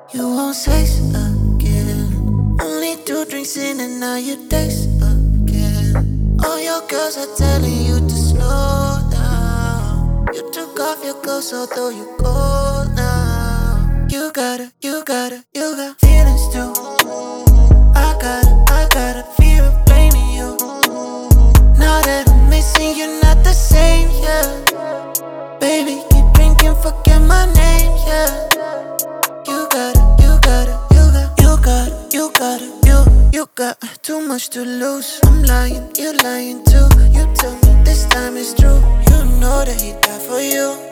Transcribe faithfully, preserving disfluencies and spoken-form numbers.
You won't sex again. Only two drinks in and now you text again. All your girls are telling you to slow down. You took off your clothes, although you cold now. You gotta, you gotta, you got feelings too. I gotta, I gotta fear of blaming you. Now that I'm missing, you're not the same, yeah. Baby, keep drinking, forget my name, yeah. You got it, you got it, you got, you got it, you got it, you, you got too much to lose. I'm lying, you're lying too. You tell me this time is true. You know that he died for you.